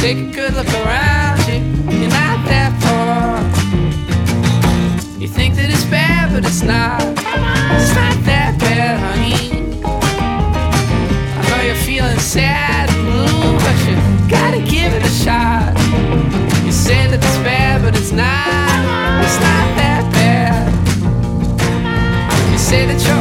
Take a good look around you. You're not that poor. You think that it's bad, but it's not. It's not that bad, honey. I know you're feeling sad and blue, but you gotta give it a shot. You say that it's bad, but it's not. It's not that bad. You say that you're